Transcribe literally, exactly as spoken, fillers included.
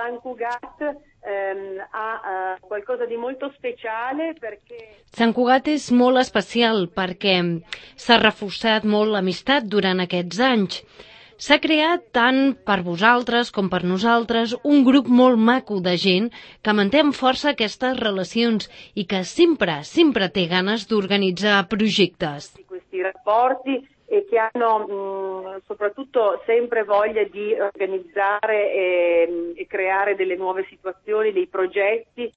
Sant Cugat ehm, ha uh, qualcosa di molto speciale perché... Sant Cugat és molt especial perquè s'ha reforçat molt l'amistat durant aquests anys. S'ha creat tant per vosaltres com per nosaltres un grup molt maco de gent que manté amb força aquestes relacions i que sempre, sempre té ganes d'organitzar projectes. Questi rapporti e che hanno mh, soprattutto sempre voglia di organizzare e, e creare delle nuove situazioni, dei progetti.